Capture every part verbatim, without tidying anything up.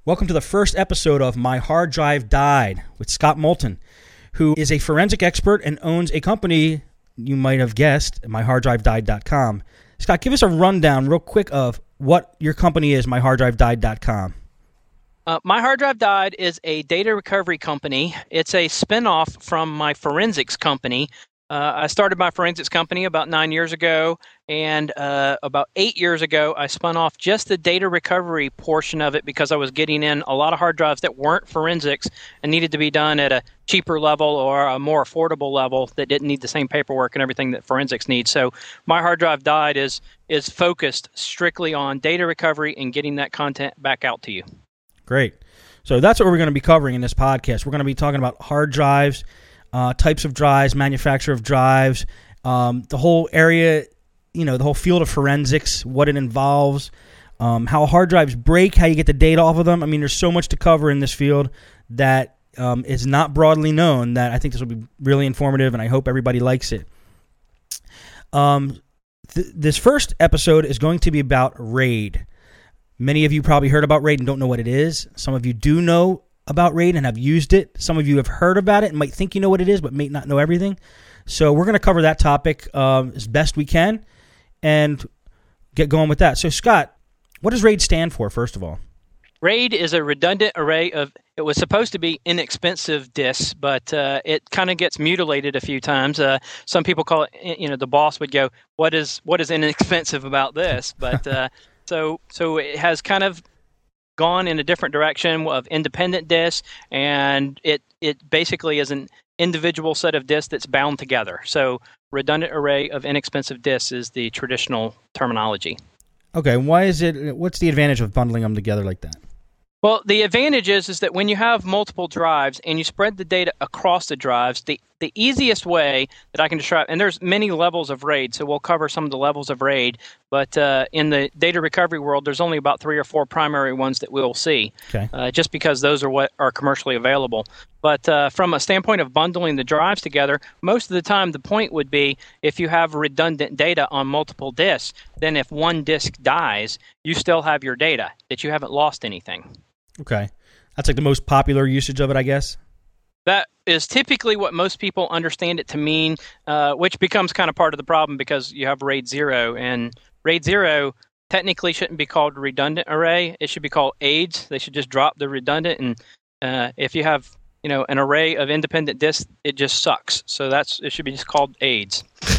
Welcome to the first episode of My Hard Drive Died with Scott Moulton, who is a forensic expert and owns a company, you might have guessed, my hard drive died dot com. Scott, give us a rundown real quick of what your company is, my hard drive died dot com. Uh, My Hard Drive Died is a data recovery company. It's a spinoff from my forensics company. Uh, I started my forensics company about nine years ago, and uh, about eight years ago, I spun off just the data recovery portion of it because I was getting in a lot of hard drives that weren't forensics and needed to be done at a cheaper level or a more affordable level that didn't need the same paperwork and everything that forensics needs. So My Hard Drive Died is is focused strictly on data recovery and getting that content back out to you. Great. So that's what we're going to be covering in this podcast. We're going to be talking about hard drives, Uh, types of drives, manufacture of drives, um, the whole area, you know, the whole field of forensics, what it involves, um, how hard drives break, how you get the data off of them. I mean, there's so much to cover in this field that um, is not broadly known that I think this will be really informative, and I hope everybody likes it. Um, th- this first episode is going to be about RAID. Many of you probably heard about RAID and don't know what it is. Some of you do know about RAID and have used it. Some of you have heard about it and might think you know what it is, but may not know everything. So we're going to cover that topic um, as best we can and get going with that. So Scott, what does RAID stand for, first of all? RAID is a redundant array of, it was supposed to be inexpensive disks, but uh, it kind of gets mutilated a few times. Uh, some people call it, you know, the boss would go, what is what is inexpensive about this? But uh, so so it has kind of gone in a different direction of independent disks, and it it basically is an individual set of disks that's bound together. So redundant array of inexpensive disks is the traditional terminology. Okay, why is it? What's the advantage of bundling them together like that? Well, the advantage is, is that when you have multiple drives and you spread the data across the drives, the, the easiest way that I can describe, and there's many levels of RAID, so we'll cover some of the levels of RAID, but uh, in the data recovery world, there's only about three or four primary ones that we'll see, okay. uh, just because those are what are commercially available. But uh, from a standpoint of bundling the drives together, most of the time the point would be if you have redundant data on multiple disks, then if one disk dies, you still have your data, that you haven't lost anything. Okay. That's like the most popular usage of it, I guess? That is typically what most people understand it to mean, uh, which becomes kind of part of the problem because you have RAID zero. And RAID zero technically shouldn't be called redundant array. It should be called AIDS. They should just drop the redundant. And uh, if you have you know, an array of independent disks, it just sucks. So that's it should be just called AIDS.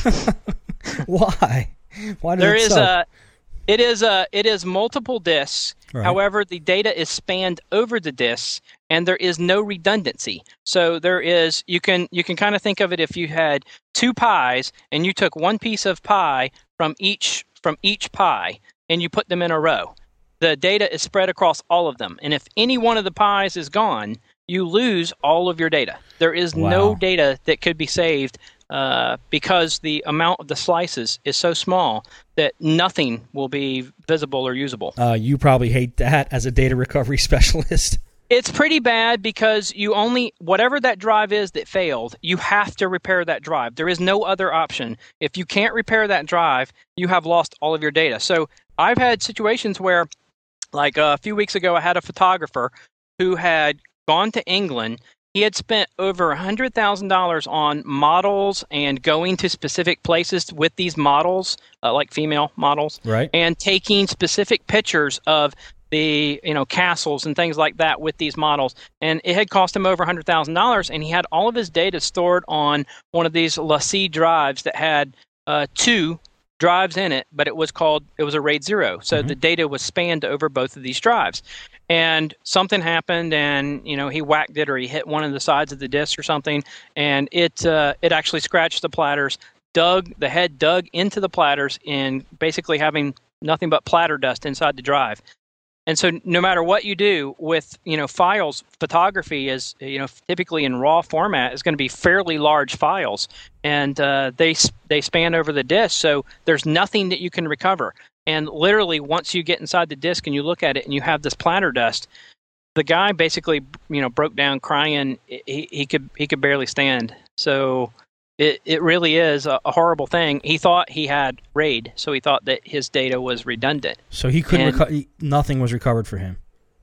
Why? Why does there it is suck? a It is a, it is multiple disks. Right. However, the data is spanned over the disks, and there is no redundancy. So there is you can you can kind of think of it if you had two pies and you took one piece of pie from each from each pie and you put them in a row. The data is spread across all of them, and if any one of the pies is gone, you lose all of your data. There is Wow. no data that could be saved. Uh, because the amount of the slices is so small that nothing will be visible or usable. Uh, you probably hate that as a data recovery specialist. It's pretty bad because you only, whatever that drive is that failed, you have to repair that drive. There is no other option. If you can't repair that drive, you have lost all of your data. So I've had situations where, like uh, a few weeks ago, I had a photographer who had gone to England. He had spent over one hundred thousand dollars on models and going to specific places with these models, uh, like female models, Right. and taking specific pictures of the you know castles and things like that with these models. And it had cost him over one hundred thousand dollars, and he had all of his data stored on one of these LaCie drives that had uh, two drives in it, but it was called, it was a RAID zero. So Mm-hmm. the data was spanned over both of these drives. And something happened, and you know he whacked it, or he hit one of the sides of the disk or something, and it uh, it actually scratched the platters, dug the head dug into the platters, and basically having nothing but platter dust inside the drive. And so no matter what you do with you know files, photography is you know typically in RAW format is going to be fairly large files, and uh, they they span over the disk, so there's nothing that you can recover. And literally, once you get inside the disk and you look at it and you have this platter dust, the guy basically, you know, broke down crying. He he could he could barely stand. So it it really is a, a horrible thing. He thought he had RAID, so he thought that his data was redundant. So he couldn't. And- Reco- nothing was recovered for him.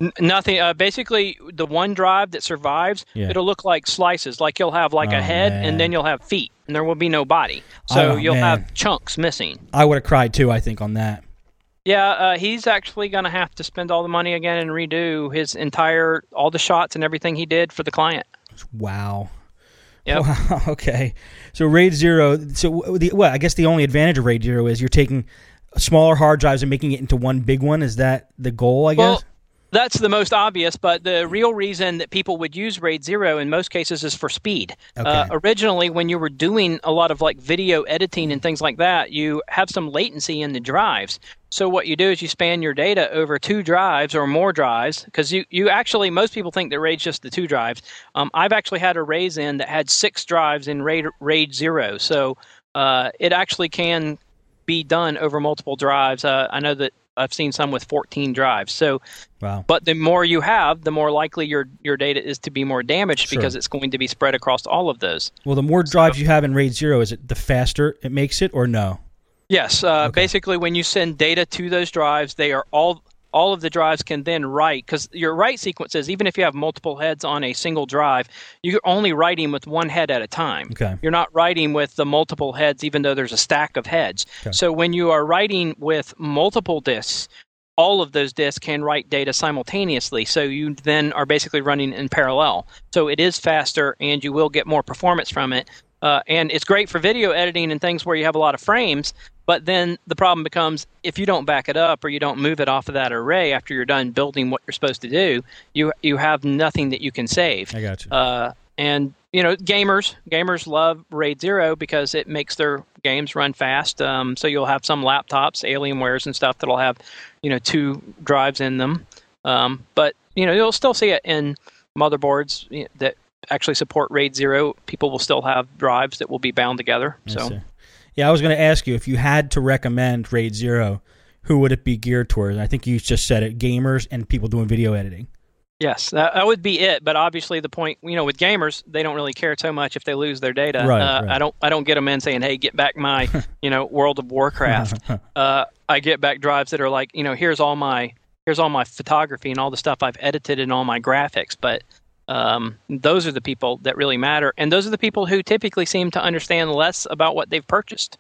N- nothing. Uh, basically, the one drive that survives, Yeah. it'll look like slices. Like you'll have like Oh, a head, man. and then you'll have feet, and there will be no body. So Oh, you'll man. have chunks missing. I would have cried too, I think, on that. Yeah, uh, he's actually going to have to spend all the money again and redo his entire, all the shots and everything he did for the client. Wow. Yep. Wow. Okay. So RAID Zero. So the well, I guess the only advantage of RAID Zero is you're taking smaller hard drives and making it into one big one. Is that the goal? I Well, guess. that's the most obvious, but the real reason that people would use RAID Zero in most cases is for speed. Okay. Uh, originally, when you were doing a lot of like video editing and things like that, you have some latency in the drives. So what you do is you span your data over two drives or more drives, because you, you actually, most people think that RAID's just the two drives. Um, I've actually had a RAID in that had six drives in RAID, RAID Zero. So uh, it actually can be done over multiple drives. Uh, I know that I've seen some with fourteen drives. So, Wow. but the more you have, the more likely your your data is to be more damaged Sure. because it's going to be spread across all of those. Well, the more drives you have in RAID Zero, is it the faster it makes it, or no? Yes. Uh, Okay. Basically, when you send data to those drives, they are all all of the drives can then write, because your write sequences, even if you have multiple heads on a single drive, you're only writing with one head at a time. Okay. You're not writing with the multiple heads, even though there's a stack of heads. Okay. So when you are writing with multiple disks, all of those disks can write data simultaneously. So you then are basically running in parallel. So it is faster, and you will get more performance from it. Uh, and it's great for video editing and things where you have a lot of frames. But then the problem becomes, if you don't back it up or you don't move it off of that array after you're done building what you're supposed to do, you you have nothing that you can save. I got you. Uh, and you know, gamers gamers love RAID Zero because it makes their games run fast. Um, so you'll have some laptops, Alienwares and stuff that'll have, you know, two drives in them. Um, but you know, you'll still see it in motherboards you know, that actually support RAID Zero. People will still have drives that will be bound together. I So. see. Yeah, I was going to ask you if you had to recommend RAID Zero, who would it be geared towards? I think you just said it: gamers and people doing video editing. Yes, that, that would be it. But obviously, the point, you know, with gamers, they don't really care so much if they lose their data. Right, uh, right. I don't, I don't get them in saying, "Hey, get back my, you know, World of Warcraft." uh, I get back drives that are like, you know, here's all my, here's all my photography and all the stuff I've edited and all my graphics. But um, those are the people that really matter, and those are the people who typically seem to understand less about what they've purchased.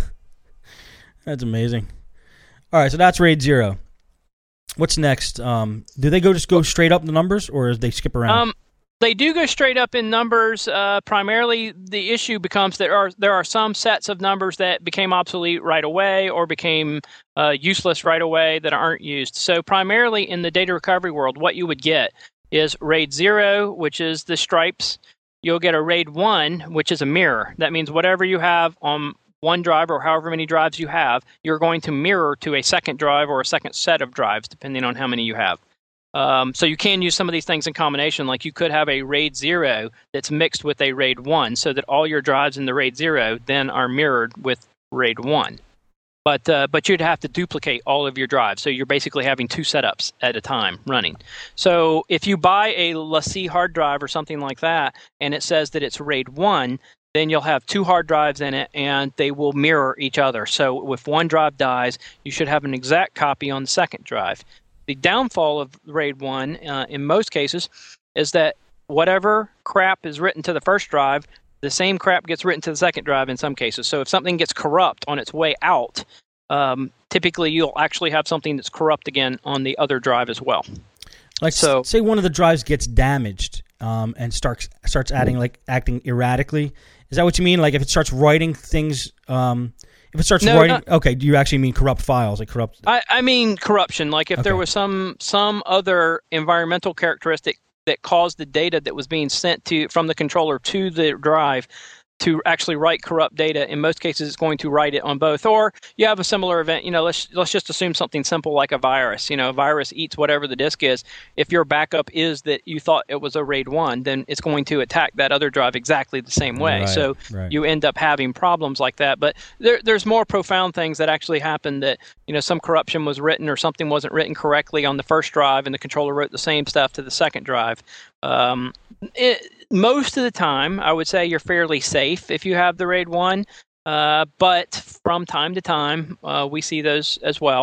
That's amazing. All right, so that's RAID Zero. What's next? Um, do they go just go straight up the numbers, or do they skip around? Um, they do go straight up in numbers. Uh, primarily, the issue becomes there are there are some sets of numbers that became obsolete right away or became uh, useless right away that aren't used. So primarily in the data recovery world, what you would get is RAID zero, which is the stripes. You'll get a RAID one, which is a mirror. That means whatever you have on one drive or however many drives you have, you're going to mirror to a second drive or a second set of drives, depending on how many you have. Um, so you can use some of these things in combination. Like you could have a RAID zero that's mixed with a RAID one, so that all your drives in the RAID zero then are mirrored with RAID one. But uh, but you'd have to duplicate all of your drives. So you're basically having two setups at a time running. So if you buy a LaCie hard drive or something like that, and it says that it's RAID one, then you'll have two hard drives in it, and they will mirror each other. So if one drive dies, you should have an exact copy on the second drive. The downfall of RAID one, uh, in most cases, is that whatever crap is written to the first drive, the same crap gets written to the second drive in some cases. So if something gets corrupt on its way out, um, typically you'll actually have something that's corrupt again on the other drive as well. Like, so, s- say one of the drives gets damaged um, and starts starts adding like acting erratically. Is that what you mean? Like if it starts writing things, um, if it starts No, writing, not- okay, do you actually mean corrupt files, like corrupt? I, I mean corruption. Like if there Okay. was some some other environmental characteristic that caused the data that was being sent to from the controller to the drive to actually write corrupt data. In most cases, it's going to write it on both. Or you have a similar event. You know, let's let's just assume something simple like a virus. You know, a virus eats whatever the disk is. If your backup is that you thought it was a RAID one, then it's going to attack that other drive exactly the same way. Right, so right. you end up having problems like that. But there, there's more profound things that actually happen. That you know, some corruption was written or something wasn't written correctly on the first drive, and the controller wrote the same stuff to the second drive. Um, it, most of the time, I would say you're fairly safe if you have the RAID one, uh, but from time to time, uh, we see those as well.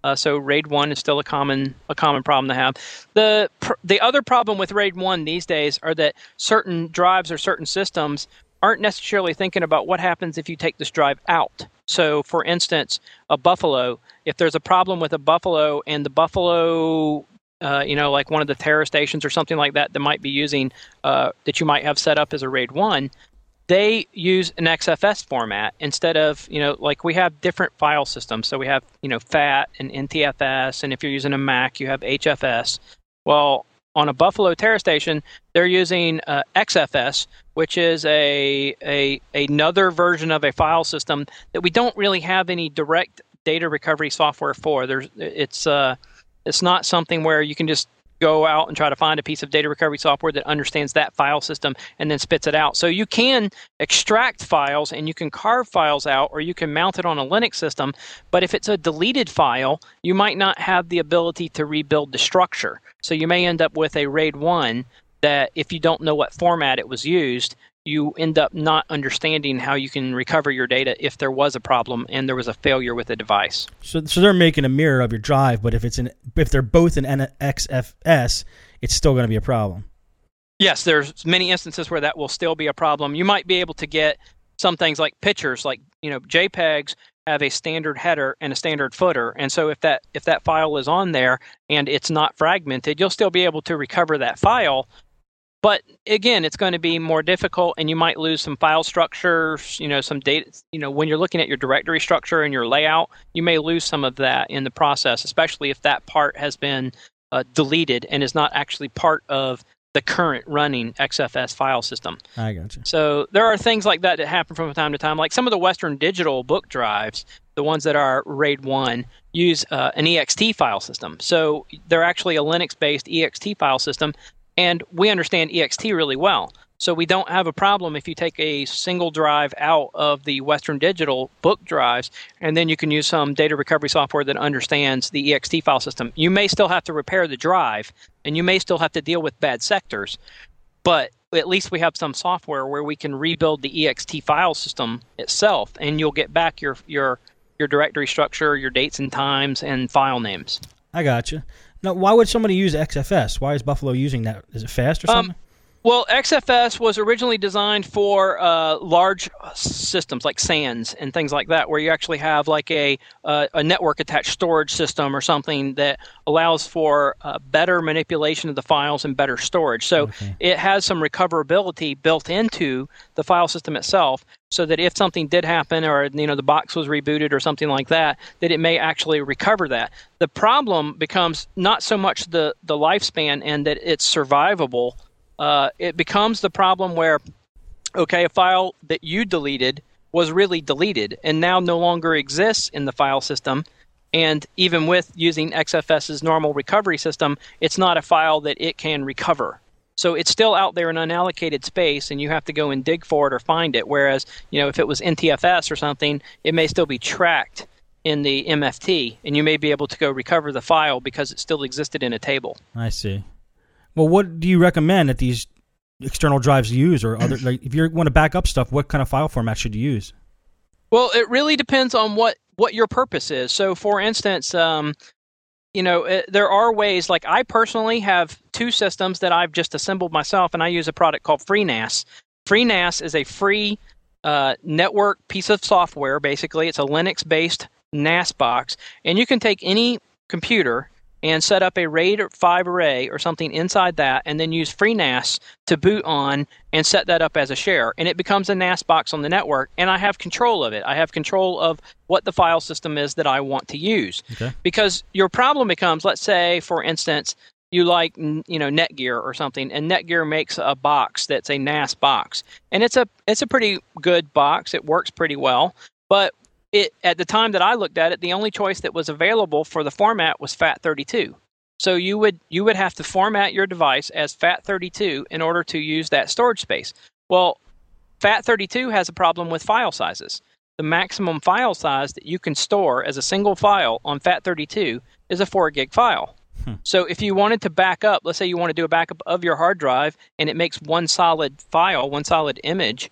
Uh, so RAID one is still a common a common problem to have. The pr- the other problem with RAID one these days are that certain drives or certain systems aren't necessarily thinking about what happens if you take this drive out. So, for instance, a Buffalo, if there's a problem with a Buffalo and the Buffalo, uh, you know, like one of the Terra stations or something like that that might be using, uh, that you might have set up as a RAID one, they use an X F S format instead of, you know, like we have different file systems. So we have, you know, F A T and N T F S, and if you're using a Mac, you have H F S. Well, on a Buffalo Terra station, they're using uh, X F S, which is a, a another version of a file system that we don't really have any direct data recovery software for. There's it's uh it's not something where you can just go out and try to find a piece of data recovery software that understands that file system and then spits it out. So you can extract files and you can carve files out, or you can mount it on a Linux system, but if it's a deleted file, you might not have the ability to rebuild the structure. So you may end up with a RAID one that, if you don't know what format it was used, you end up not understanding how you can recover your data if there was a problem and there was a failure with the device. So, so they're making a mirror of your drive, but if it's an if they're both in X F S, it's still going to be a problem. Yes, there's many instances where that will still be a problem. You might be able to get some things like pictures, like, you know, JPEGs have a standard header and a standard footer, and so if that if that file is on there and it's not fragmented, you'll still be able to recover that file. But again, it's going to be more difficult, and you might lose some file structures, you know, some data. You know, when you're looking at your directory structure and your layout, you may lose some of that in the process, especially if that part has been uh, deleted and is not actually part of the current running X F S file system. I got you. So there are things like that that happen from time to time. Like some of the Western Digital book drives, the ones that are RAID one, use uh, an E X T file system. So they're actually a Linux-based E X T file system. And we understand E X T really well. So we don't have a problem if you take a single drive out of the Western Digital book drives, and then you can use some data recovery software that understands the E X T file system. You may still have to repair the drive, and you may still have to deal with bad sectors, but at least we have some software where we can rebuild the E X T file system itself, and you'll get back your your your directory structure, your dates and times, and file names. I got you. Now, why would somebody use X F S? Why is Buffalo using that? Is it fast or something? Um, well, X F S was originally designed for uh, large systems like SANs and things like that, where you actually have like a uh, a network-attached storage system or something that allows for uh, better manipulation of the files and better storage. So okay. It has some recoverability built into the file system itself, so that if something did happen, or you know the box was rebooted or something like that, that it may actually recover that. The problem becomes not so much the, the lifespan and that it's survivable. Uh, it becomes the problem where, okay, a file that you deleted was really deleted and now no longer exists in the file system. And even with using X F S's normal recovery system, it's not a file that it can recover. So it's still out there in unallocated space, and you have to go and dig for it or find it. Whereas, you know, if it was N T F S or something, it may still be tracked in the M F T, and you may be able to go recover the file because it still existed in a table. I see. Well, what do you recommend that these external drives use, or other? Like, if you want to back up stuff, what kind of file format should you use? Well, it really depends on what, what your purpose is. So, for instance, um, you know, it, there are ways. Like I personally have two systems that I've just assembled myself, and I use a product called FreeNAS. FreeNAS is a free uh, network piece of software. Basically, it's a Linux-based N A S box, and you can take any computer and set up a RAID five array or something inside that, and then use FreeNAS to boot on and set that up as a share. And it becomes a N A S box on the network, and I have control of it. I have control of what the file system is that I want to use. Okay. Because your problem becomes, let's say, for instance, you like, you know, Netgear or something, and Netgear makes a box that's a N A S box. And it's a it's a pretty good box. It works pretty well. But It, at the time that I looked at it, the only choice that was available for the format was FAT thirty-two. So you would you would have to format your device as FAT thirty-two in order to use that storage space. Well, FAT thirty-two has a problem with file sizes. The maximum file size that you can store as a single file on FAT thirty-two is a four gig file. Hmm. So if you wanted to back up, let's say you want to do a backup of your hard drive, and it makes one solid file, one solid image,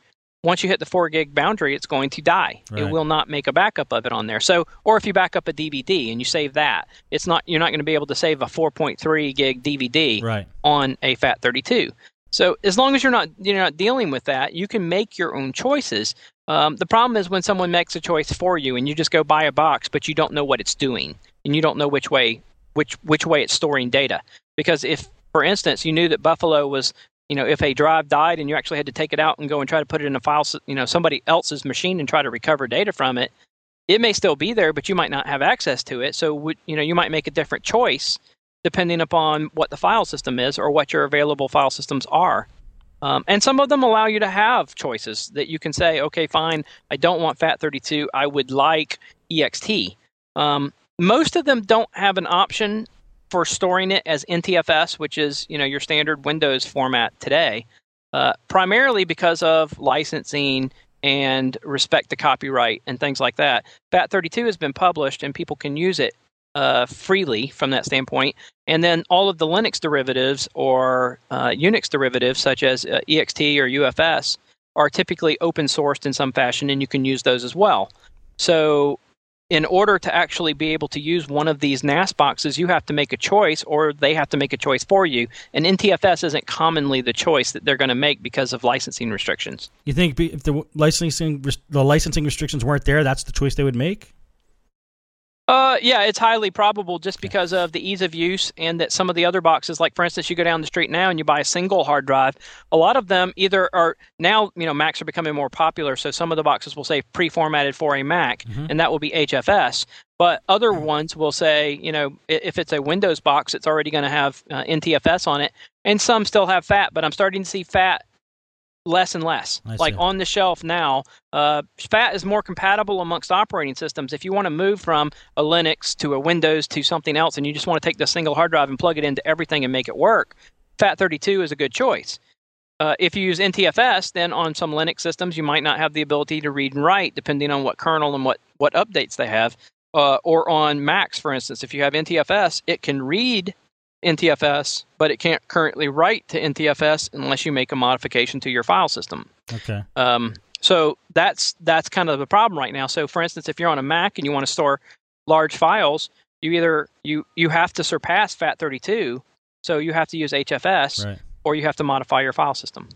once you hit the four gig boundary, it's going to die. Right. It will not make a backup of it on there. So, or if you back up a D V D and you save that, it's not you're not going to be able to save a four point three gig D V D right. on a FAT thirty-two. So as long as you're not you're not dealing with that, you can make your own choices. Um, the problem is when someone makes a choice for you and you just go buy a box, but you don't know what it's doing and you don't know which way which which way it's storing data. Because if, for instance, you knew that Buffalo was, you know, if a drive died and you actually had to take it out and go and try to put it in a file, you know, somebody else's machine and try to recover data from it, it may still be there, but you might not have access to it. So, you know, you might make a different choice depending upon what the file system is or what your available file systems are. Um, and some of them allow you to have choices that you can say, okay, fine, I don't want FAT thirty-two, I would like E X T. Um, most of them don't have an option for storing it as N T F S, which is, you know, your standard Windows format today, uh, primarily because of licensing and respect to copyright and things like that. FAT thirty-two has been published and people can use it uh, freely from that standpoint. And then all of the Linux derivatives or uh, Unix derivatives, such as uh, E X T or U F S, are typically open sourced in some fashion, and you can use those as well. So in order to actually be able to use one of these N A S boxes, you have to make a choice, or they have to make a choice for you. And N T F S isn't commonly the choice that they're going to make because of licensing restrictions. You think if the licensing the licensing restrictions weren't there, that's the choice they would make? Uh, yeah, it's highly probable just because of the ease of use and that some of the other boxes, like for instance, you go down the street now and you buy a single hard drive. A lot of them either are now, you know, Macs are becoming more popular. So some of the boxes will say pre-formatted for a Mac, mm-hmm. and that will be H F S. But other ones will say, you know, if it's a Windows box, it's already going to have uh, N T F S on it. And some still have FAT, but I'm starting to see FAT less and less. I like see. On the shelf now, uh, FAT is more compatible amongst operating systems. If you want to move from a Linux to a Windows to something else and you just want to take the single hard drive and plug it into everything and make it work, FAT thirty-two is a good choice. Uh, if you use N T F S, then on some Linux systems, you might not have the ability to read and write depending on what kernel and what, what updates they have. Uh, or on Macs, for instance, if you have N T F S, it can read N T F S, but it can't currently write to N T F S unless you make a modification to your file system. Okay. Um, so that's that's kind of the problem right now. So, for instance, if you're on a Mac and you want to store large files, you either you you have to surpass FAT thirty-two, so you have to use H F S, right. or you have to modify your file system.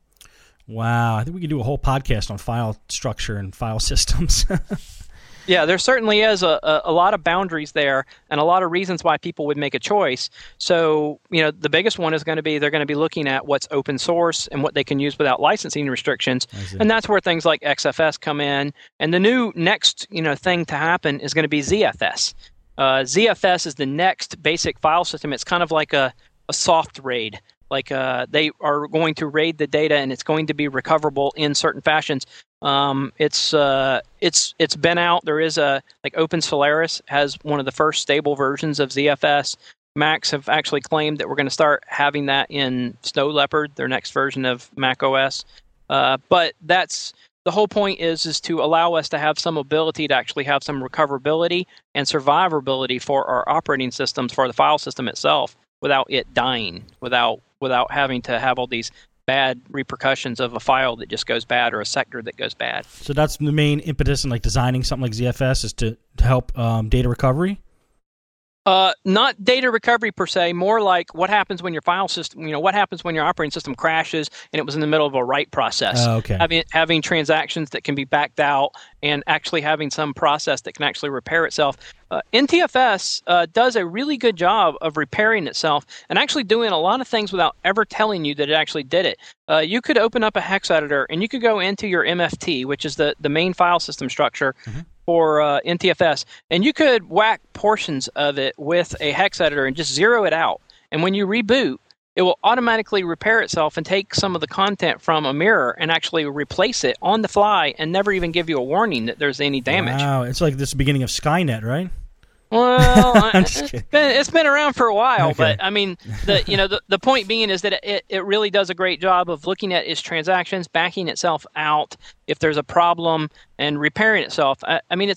Wow, I think we could do a whole podcast on file structure and file systems. Yeah, there certainly is a, a, a lot of boundaries there and a lot of reasons why people would make a choice. So, you know, the biggest one is going to be they're going to be looking at what's open source and what they can use without licensing restrictions. And that's where things like X F S come in. And the new next, you know, thing to happen is going to be Z F S. Uh, Z F S is the next basic file system. It's kind of like a, a soft RAID. Like uh, they are going to RAID the data and it's going to be recoverable in certain fashions. Um, it's uh, it's it's been out. There is a like Open Solaris has one of the first stable versions of Z F S. Macs have actually claimed that we're going to start having that in Snow Leopard, their next version of Mac O S. Uh, but that's the whole point is is to allow us to have some ability to actually have some recoverability and survivability for our operating systems for the file system itself without it dying, without without having to have all these bad repercussions of a file that just goes bad or a sector that goes bad. So that's the main impetus in like designing something like Z F S is to, to help um, data recovery? Uh, not data recovery per se, more like what happens when your file system, you know, what happens when your operating system crashes and it was in the middle of a write process. Uh, okay. Having, having transactions that can be backed out and actually having some process that can actually repair itself. Uh, N T F S uh, does a really good job of repairing itself and actually doing a lot of things without ever telling you that it actually did it. Uh, you could open up a hex editor and you could go into your M F T, which is the, the main file system structure, mm-hmm. for uh, N T F S, and you could whack portions of it with a hex editor and just zero it out. And when you reboot, it will automatically repair itself and take some of the content from a mirror and actually replace it on the fly and never even give you a warning that there's any damage. Wow, it's like this is the beginning of Skynet, right? Well, it's been, it's been around for a while, okay. but I mean, the you know the, the point being is that it, it really does a great job of looking at its transactions, backing itself out if there's a problem, and repairing itself. I, I mean, it's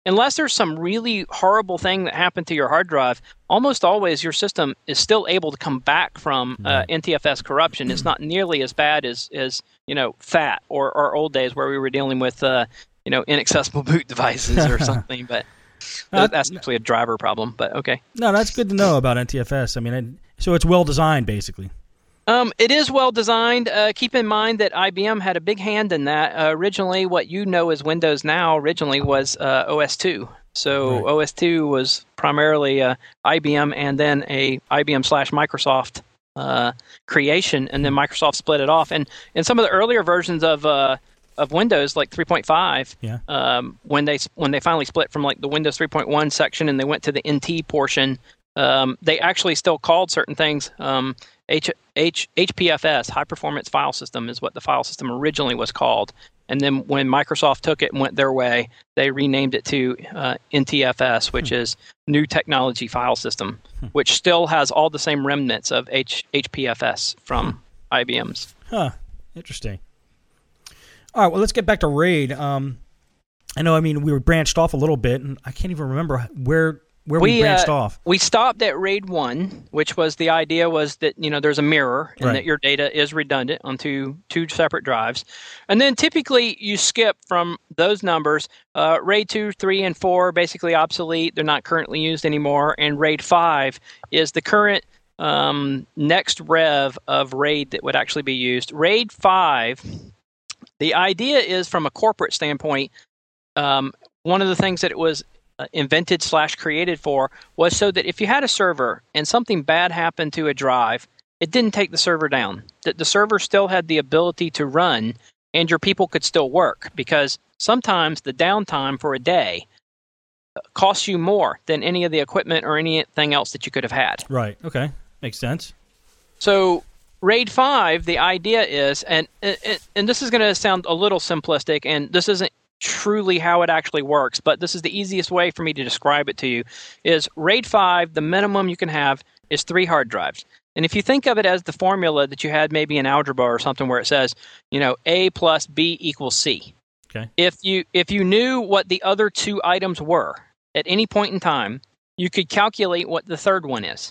unless there's some really horrible thing that happened to your hard drive, almost always your system is still able to come back from uh, N T F S corruption. It's not nearly as bad as, as you know, F A T or our old days where we were dealing with, uh, you know, inaccessible boot devices or something. But uh, that's actually a driver problem. But okay. No, that's good to know about N T F S. I mean, it, so it's well designed, basically. Um, it is well designed. Uh, keep in mind that I B M had a big hand in that. Uh, originally, what you know as Windows now originally was uh, O S two. So right. O S two was primarily uh, I B M and then a I B M slash Microsoft uh, creation, and then Microsoft split it off. And in some of the earlier versions of uh, of Windows, like three point five, yeah. um, when they when they finally split from like the Windows three point one section and they went to the N T portion, um, they actually still called certain things. Um, H, H, H P F S, High Performance File System, is what the file system originally was called. And then when Microsoft took it and went their way, they renamed it to uh, N T F S, which hmm. is New Technology File System, hmm. which still has all the same remnants of H, HPFS from hmm. I B M's. Huh. Interesting. All right, well, let's get back to RAID. Um, I know, I mean, we were branched off a little bit, and I can't even remember where... Where we, we branched uh, off? We stopped at RAID one, which was the idea was that, you know, there's a mirror and right. that your data is redundant on two, two separate drives. And then typically you skip from those numbers. Uh, RAID two, three, and four are basically obsolete. They're not currently used anymore. And RAID five is the current um, next rev of RAID that would actually be used. RAID five, the idea is from a corporate standpoint, um, one of the things that it was Uh, invented slash created for was so that if you had a server and something bad happened to a drive, it didn't take the server down. That the server still had the ability to run and your people could still work, because sometimes the downtime for a day costs you more than any of the equipment or anything else that you could have had. Right. Okay. Makes sense. So RAID five, the idea is, and and, and this is going to sound a little simplistic, and this isn't truly how it actually works, but this is the easiest way for me to describe it to you, is RAID five, the minimum you can have is three hard drives. And if you think of it as the formula that you had maybe in algebra or something where it says, you know, A plus B equals C. Okay. If you if you knew what the other two items were at any point in time, you could calculate what the third one is.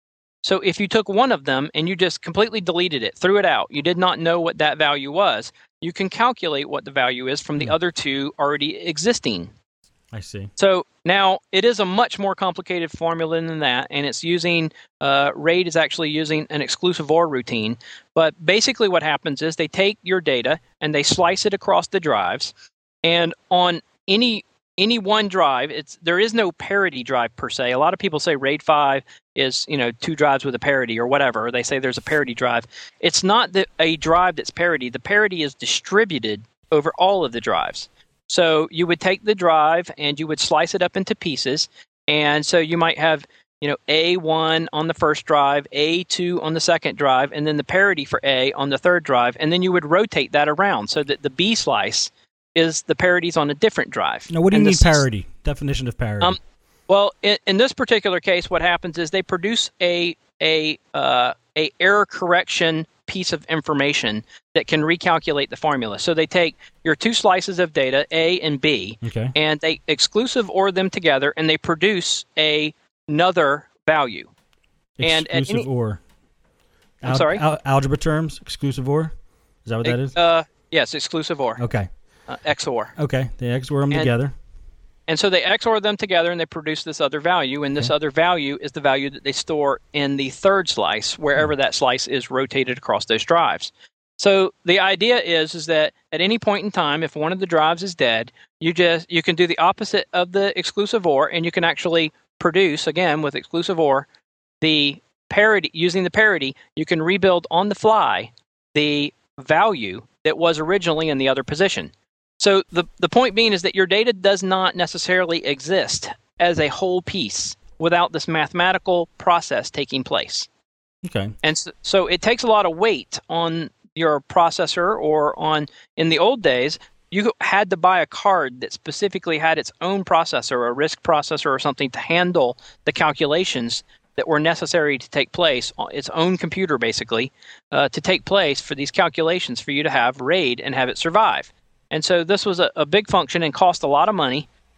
So if you took one of them and you just completely deleted it, threw it out, you did not know what that value was, you can calculate what the value is from the other two already existing. I see. So now it is a much more complicated formula than that, and it's using, uh, RAID is actually using an exclusive O R routine. But basically what happens is they take your data and they slice it across the drives, and on any any one drive, it's there is no parity drive per se. A lot of people say RAID five is, you know, two drives with a parity or whatever. They say there's a parity drive. It's not the, a drive that's parity. The parity is distributed over all of the drives. So you would take the drive and you would slice it up into pieces. And so you might have, you know, A one on the first drive, A two on the second drive, and then the parity for A on the third drive. And then you would rotate that around so that the B slice is the parities on a different drive. Now, what do you and mean this, parity? Definition of parity. Um, well, in, in this particular case, what happens is they produce a a uh, a error correction piece of information that can recalculate the formula. So they take your two slices of data, A and B, okay. and they exclusive O R them together, and they produce a, another value. Exclusive and at any, O R. I'm Al- sorry? Al- algebra terms, exclusive O R? Is that what that is? Uh, yes, exclusive O R. Okay. Uh, X O R. Okay, they X O R them and, together. And so they X O R them together and they produce this other value, and this okay. other value is the value that they store in the third slice, wherever mm. that slice is rotated across those drives. So the idea is, is that at any point in time, if one of the drives is dead, you just you can do the opposite of the exclusive O R, and you can actually produce, again, with exclusive O R, the parity, using the parity, you can rebuild on the fly the value that was originally in the other position. So the, the point being is that your data does not necessarily exist as a whole piece without this mathematical process taking place. Okay. And so, so it takes a lot of weight on your processor, or on, in the old days, you had to buy a card that specifically had its own processor, a RISC processor or something, to handle the calculations that were necessary to take place, its own computer basically, uh, to take place for these calculations for you to have RAID and have it survive. And so this was a, a big function and cost a lot of money.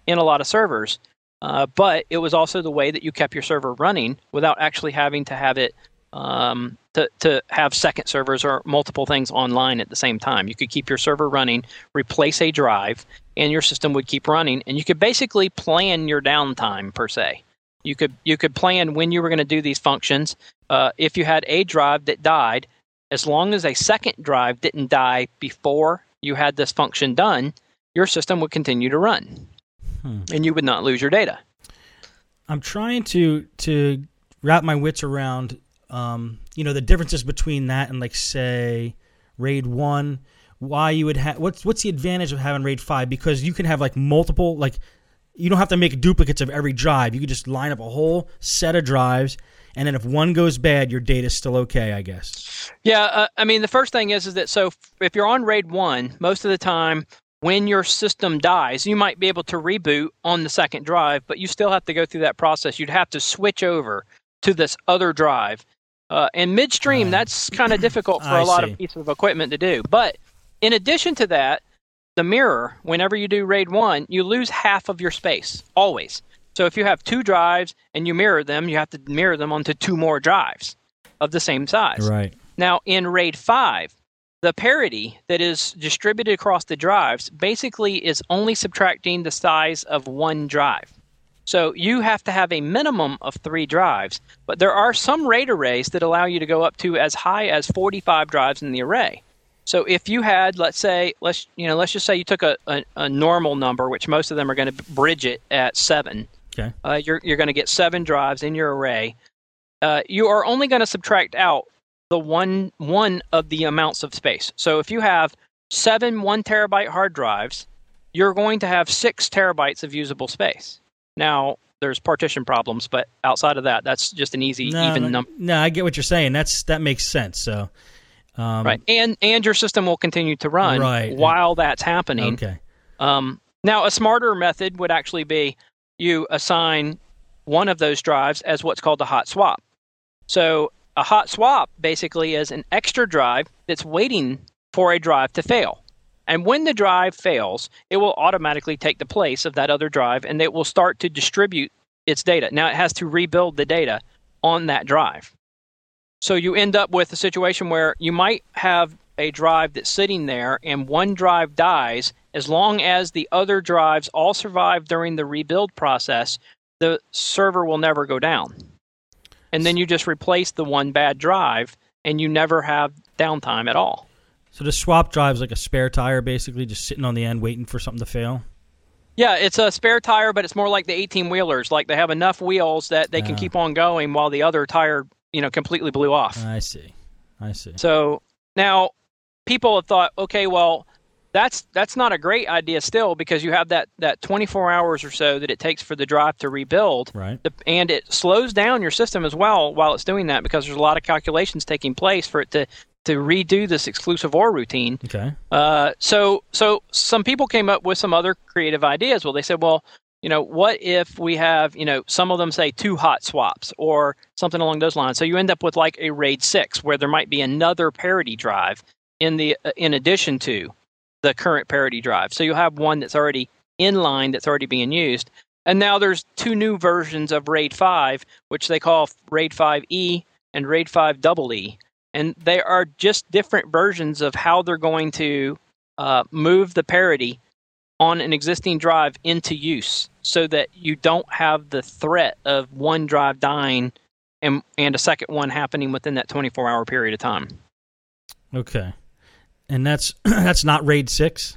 in a lot of servers. Uh, but it was also the way that you kept your server running without actually having to have it um, to, to have second servers or multiple things online at the same time. You could keep your server running, replace a drive, and your system would keep running. And you could basically plan your downtime, per se. You could you could plan when you were going to do these functions. Uh, if you had a drive that died, as long as a second drive didn't die before you had this function done, your system would continue to run. Hmm. And you would not lose your data. I'm trying to to wrap my wits around, um, you know, the differences between that and, like, say, RAID one. Why you would have what's what's the advantage of having RAID five? Because you can have, like, multiple, like, you don't have to make duplicates of every drive. You could just line up a whole set of drives, and then if one goes bad, your data's still okay, I guess. Yeah, uh, I mean, the first thing is is that so if you're on RAID one, most of the time, when your system dies, you might be able to reboot on the second drive, but you still have to go through that process. You'd have to switch over to this other drive. Uh, and midstream, uh, that's kind of difficult for I a lot see. of pieces of equipment to do. But in addition to that, the mirror, whenever you do RAID one, you lose half of your space, always. So if you have two drives and you mirror them, you have to mirror them onto two more drives of the same size. Right. Now, in RAID five, the parity that is distributed across the drives basically is only subtracting the size of one drive. So you have to have a minimum of three drives, but there are some RAID arrays that allow you to go up to as high as forty-five drives in the array. So if you had, let's say, let's you know, let's just say you took a, a, a normal number, which most of them are going to bridge it at seven. Okay. Uh, you're you're going to get seven drives in your array. Uh, you are only going to subtract out the one one of the amounts of space. So if you have seven one terabyte hard drives, you're going to have six terabytes of usable space. Now, there's partition problems, but outside of that, that's just an easy, no, even no, number. No, I get what you're saying. That's that makes sense. So, um, right, and and your system will continue to run right. while that's happening. Okay. Um, now, a smarter method would actually be you assign one of those drives as what's called a hot swap. So a hot swap basically is an extra drive that's waiting for a drive to fail. And when the drive fails, it will automatically take the place of that other drive, and it will start to distribute its data. Now, it has to rebuild the data on that drive. So you end up with a situation where you might have a drive that's sitting there, and one drive dies. As long as the other drives all survive during the rebuild process, the server will never go down. And then you just replace the one bad drive, and you never have downtime at all. So the swap drive's like a spare tire, basically, just sitting on the end waiting for something to fail? Yeah, it's a spare tire, but it's more like the eighteen-wheelers. Like they have enough wheels that they can uh, keep on going while the other tire, you know, completely blew off. I see. I see. So now people have thought, okay, well, that's that's not a great idea still, because you have that, that twenty-four hours or so that it takes for the drive to rebuild. Right. And it slows down your system as well while it's doing that, because there's a lot of calculations taking place for it to, to redo this exclusive O R routine. Okay. Uh, so so some people came up with some other creative ideas. Well, they said, well, you know, what if we have, you know, some of them say two hot swaps or something along those lines. So you end up with like a RAID six, where there might be another parity drive in the uh, in addition to the current parity drive. So you'll have one that's already in line, that's already being used. And now there's two new versions of RAID five, which they call RAID five E and RAID five E E. And they are just different versions of how they're going to uh, move the parity on an existing drive into use, so that you don't have the threat of one drive dying and, and a second one happening within that twenty-four hour period of time. Okay. And that's that's not RAID six?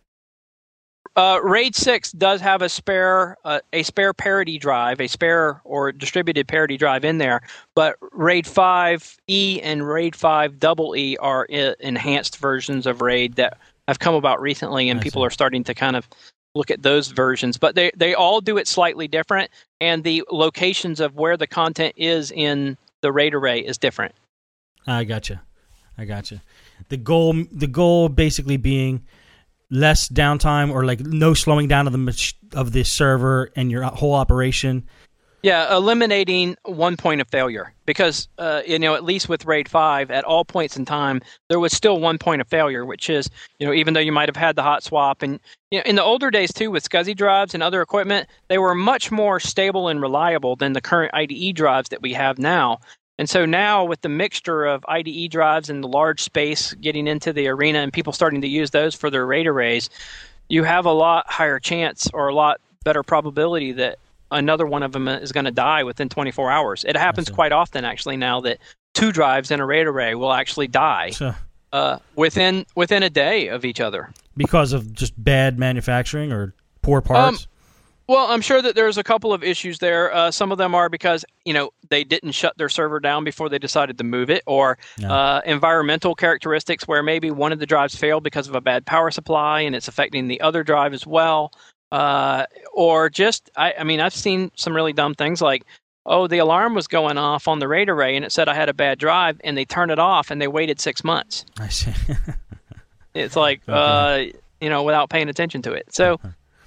Uh, RAID six does have a spare uh, a spare parity drive, a spare or distributed parity drive in there, but RAID five E and RAID five E E are I- enhanced versions of RAID that have come about recently, and I people see. are starting to kind of look at those versions. But they, they all do it slightly different, and the locations of where the content is in the RAID array is different. I gotcha. I gotcha. The goal, the goal basically being less downtime, or like no slowing down of the mach- of the server and your whole operation. Yeah, eliminating one point of failure because, uh, you know, at least with RAID five, at all points in time, there was still one point of failure, which is, you know, even though you might have had the hot swap. And you know, in the older days, too, with SCSI drives and other equipment, they were much more stable and reliable than the current I D E drives that we have now. And so now with the mixture of I D E drives and the large space getting into the arena and people starting to use those for their RAID arrays, you have a lot higher chance or a lot better probability that another one of them is going to die within twenty-four hours. It happens quite often, actually, now that two drives in a RAID array will actually die so, uh, within within a day of each other. Because of just bad manufacturing or poor parts? Um, well, I'm sure that there's a couple of issues there. Uh, some of them are because, you know, they didn't shut their server down before they decided to move it, or no. uh, environmental characteristics where maybe one of the drives failed because of a bad power supply and it's affecting the other drive as well. Uh, or just, I, I mean, I've seen some really dumb things like, oh, the alarm was going off on the RAID array and it said I had a bad drive, and they turned it off and they waited six months. I see. It's like, okay. uh, you know, without paying attention to it. So,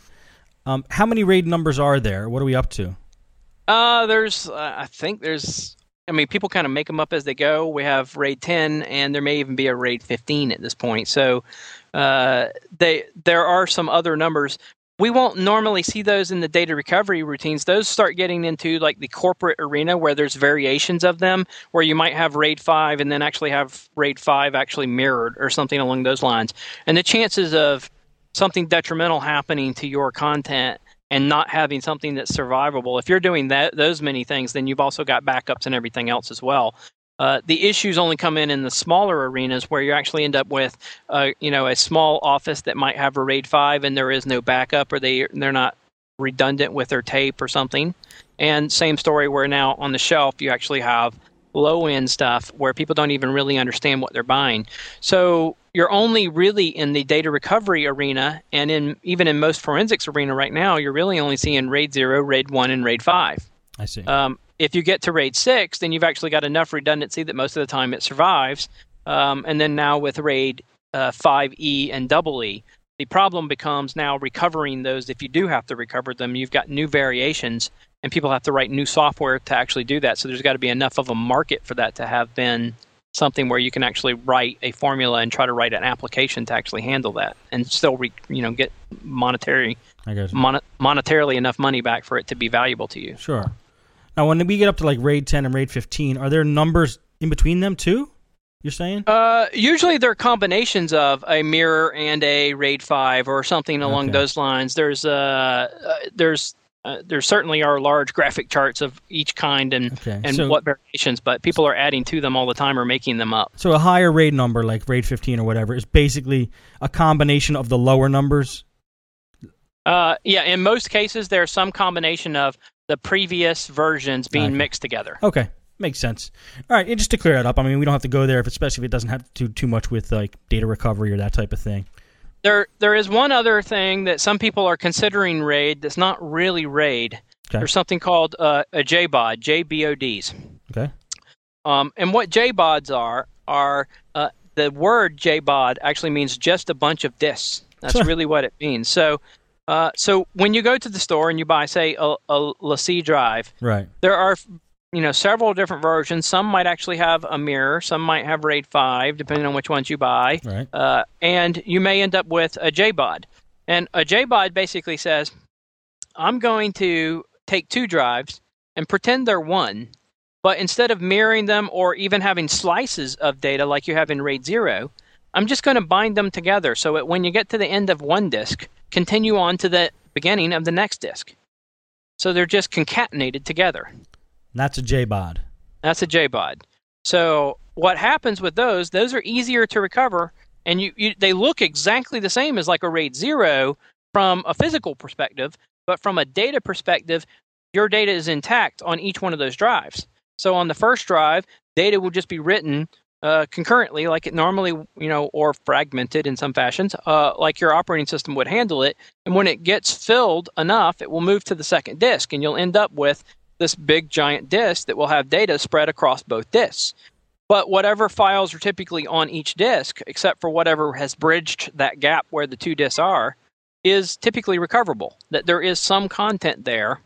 um, how many RAID numbers are there? What are we up to? Uh, there's, uh, I think there's, I mean, people kind of make them up as they go. We have RAID ten, and there may even be a RAID fifteen at this point. So, uh, they there are some other numbers. We won't normally see those in the data recovery routines. Those start getting into like the corporate arena where there's variations of them, where you might have RAID five and then actually have RAID five actually mirrored or something along those lines. And the chances of something detrimental happening to your content and not having something that's survivable, if you're doing that those many things, then you've also got backups and everything else as well. Uh, the issues only come in in the smaller arenas where you actually end up with, uh, you know, a small office that might have a RAID five and there is no backup, or they they're not redundant with their tape or something. And same story where now on the shelf you actually have low end stuff where people don't even really understand what they're buying. So you're only really in the data recovery arena, and in even in most forensics arena right now, you're really only seeing RAID zero, RAID one, and RAID five. I see. Um, If you get to RAID six, then you've actually got enough redundancy that most of the time it survives. Um, and then now with RAID uh, five E and double E, the problem becomes now recovering those. If you do have to recover them, you've got new variations, and people have to write new software to actually do that. So there's got to be enough of a market for that to have been something where you can actually write a formula and try to write an application to actually handle that and still re, you know, get monetary, I guess. mon- monetarily enough money back for it to be valuable to you. Sure. Now, when we get up to like RAID ten and RAID fifteen, are there numbers in between them too? You're saying? Uh, usually they're combinations of a mirror and a RAID five or something along Okay. those lines. There's uh, uh there's uh, there certainly are large graphic charts of each kind and Okay, and so- what variations, but people are adding to them all the time or making them up. So a higher RAID number, like RAID fifteen or whatever, is basically a combination of the lower numbers? Uh, yeah, in most cases there's some combination of the previous versions being Okay. mixed together. Okay, makes sense. All right, and just to clear that up, I mean, we don't have to go there, if, especially if it doesn't have to do too much with like data recovery or that type of thing. There, there is one other thing that some people are considering RAID that's not really RAID. Okay. There's something called uh, a J B O D, J B O Ds. Okay. Um, and what J B O Ds are, are uh, the word J B O D actually means just a bunch of disks. That's really what it means. So, uh, so when you go to the store and you buy, say, a, a LaCie drive, Right. there are, you know, several different versions. Some might actually have a mirror. Some might have RAID five, depending on which ones you buy. Right. Uh, and you may end up with a J B O D. And a J B O D basically says, I'm going to take two drives and pretend they're one, but instead of mirroring them or even having slices of data like you have in RAID zero, I'm just going to bind them together so that when you get to the end of one disk, continue on to the beginning of the next disk. So they're just concatenated together. That's a J B O D. That's a J B O D. So what happens with those, those are easier to recover, and you, you they look exactly the same as like a RAID zero from a physical perspective, but from a data perspective, your data is intact on each one of those drives. So on the first drive, data will just be written uh, concurrently, like it normally, you know, or fragmented in some fashions, uh, like your operating system would handle it. And when it gets filled enough, it will move to the second disk, and you'll end up with this big giant disk that will have data spread across both disks. But whatever files are typically on each disk, except for whatever has bridged that gap where the two disks are, is typically recoverable. That there is some content there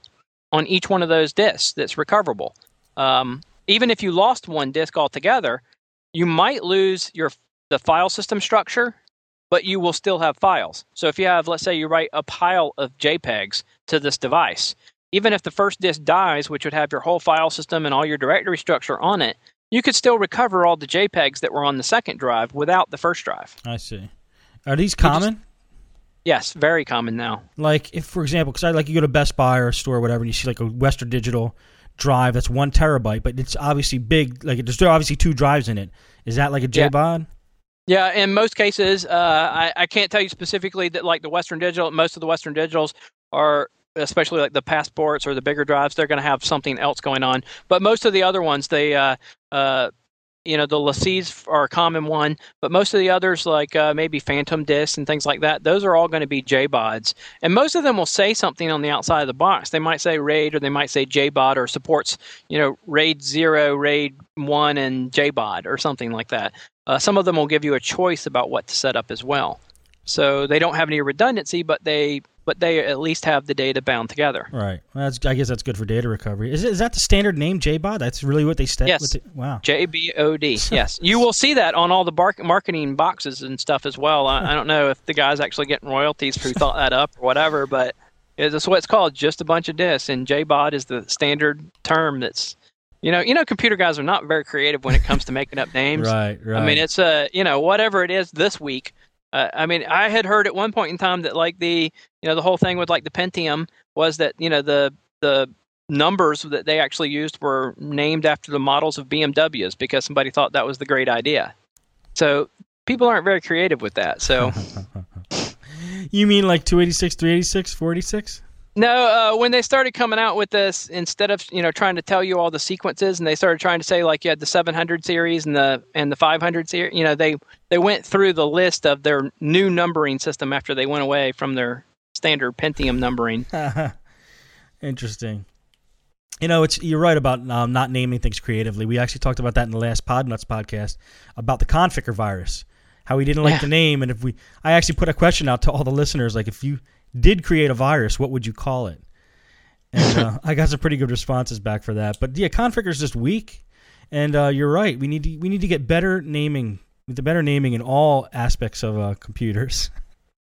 on each one of those disks that's recoverable. Um, even if you lost one disk altogether, you might lose your the file system structure, but you will still have files. So if you have, let's say you write a pile of JPEGs to this device, even if the first disk dies, which would have your whole file system and all your directory structure on it, you could still recover all the JPEGs that were on the second drive without the first drive. I see. Are these common? Just, yes, very common now. Like, if, for example, because I like you go to Best Buy or a store or whatever, and you see like a Western Digital drive that's one terabyte, but it's obviously big. Like, there's obviously two drives in it. Is that like a J B O D? Yeah, in most cases, uh, I, I can't tell you specifically that like the Western Digital, most of the Western Digitals are, especially like the Passports or the bigger drives, they're going to have something else going on. But most of the other ones, they, uh, uh, you know, the LaCie's are a common one, but most of the others, like uh, maybe Phantom Discs and things like that, those are all going to be J B O Ds. And most of them will say something on the outside of the box. They might say RAID, or they might say J B O D, or supports, you know, RAID zero, RAID one, and J B O D, or something like that. Uh, some of them will give you a choice about what to set up as well. So they don't have any redundancy, but they but they at least have the data bound together. Right. Well, that's, I guess that's good for data recovery. Is it, is that the standard name, J B O D? That's really what they stand. Yes. The, wow. J B O D. Yes. You will see that on all the bar- marketing boxes and stuff as well. I, I don't know if the guy's actually getting royalties who thought that up or whatever, but it's what it's called, just a bunch of disks. And J B O D is the standard term that's, you know, you know, computer guys are not very creative when it comes to making up names. Right, right. I mean, it's, uh, you know, whatever it is this week. Uh, I mean, I had heard at one point in time that, like, the, you know, the whole thing with, like, the Pentium was that, you know, the the numbers that they actually used were named after the models of B M Ws because somebody thought that was the great idea. So people aren't very creative with that. So you mean like two eighty-six, three eighty-six, four eighty-six? No, uh, when they started coming out with this, instead of, you know, trying to tell you all the sequences, and they started trying to say, like, you had the seven hundred series and the and the five hundred series, you know, they, they went through the list of their new numbering system after they went away from their standard Pentium numbering. Interesting. You know, it's you're right about um, not naming things creatively. We actually talked about that in the last Podnuts podcast about the Conficker virus, how we didn't like yeah. the name, and if we, I actually put a question out to all the listeners, like, if you did create a virus, what would you call it? And uh, I got some pretty good responses back for that. But yeah, Conficker's just weak, and uh, you're right. We need to we need to get better naming, the better naming in all aspects of uh, computers.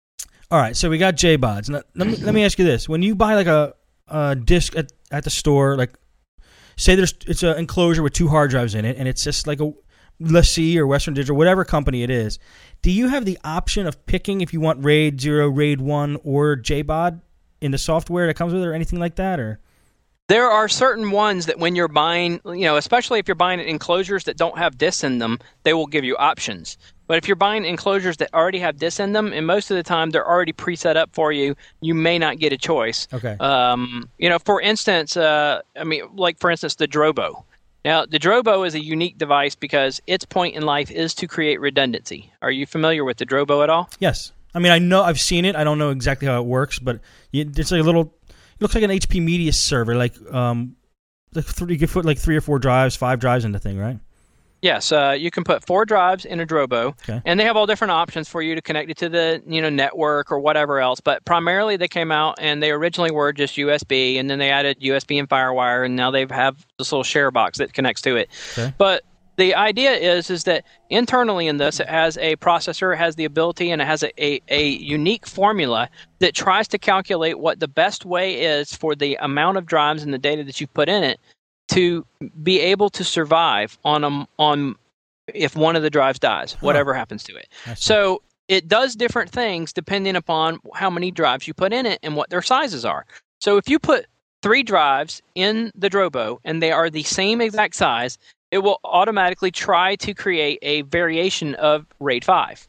All right, so we got J B O Ds. Now, let me let me ask you this: when you buy like a, a disk at at the store, like say there's it's an enclosure with two hard drives in it, and it's just like a LaCie or Western Digital, whatever company it is, do you have the option of picking if you want RAID zero, RAID one, or J B O D in the software that comes with it, or anything like that? Or there are certain ones that when you're buying, you know, especially if you're buying enclosures that don't have disks in them, they will give you options. But if you're buying enclosures that already have disks in them, and most of the time they're already preset up for you, you may not get a choice. Okay. Um, you know, for instance, uh, I mean, like for instance, the Drobo. Now, the Drobo is a unique device because its point in life is to create redundancy. Are you familiar with the Drobo at all? Yes. I mean, I know I've seen it. I don't know exactly how it works, but it's like a little. It looks like an H P Media server, like um, like three, you could put like three or four drives, five drives in the thing, right? Yes, uh, you can put four drives in a Drobo, okay. And they have all different options for you to connect it to the you know network or whatever else. But primarily, they came out and they originally were just U S B, and then they added U S B and FireWire, and now they have this little share box that connects to it. Okay. But the idea is is that internally in this, it has a processor, it has the ability, and it has a, a, a unique formula that tries to calculate what the best way is for the amount of drives and the data that you put in it to be able to survive on a, on if one of the drives dies, whatever huh. happens to it. So it does different things depending upon how many drives you put in it and what their sizes are. So if you put three drives in the Drobo and they are the same exact size, it will automatically try to create a variation of RAID five.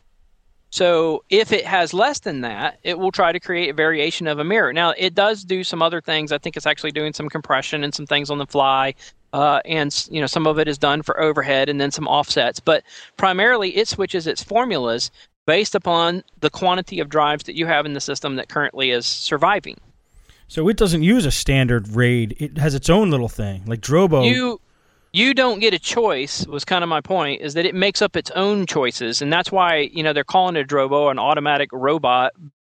So if it has less than that, it will try to create a variation of a mirror. Now, it does do some other things. I think it's actually doing some compression and some things on the fly. Uh, and you know, some of it is done for overhead and then some offsets. But primarily, it switches its formulas based upon the quantity of drives that you have in the system that currently is surviving. So it doesn't use a standard RAID. It has its own little thing, like Drobo. You... You don't get a choice, was kind of my point, is that it makes up its own choices. And that's why, you know, they're calling it a Drobo, an automatic robot,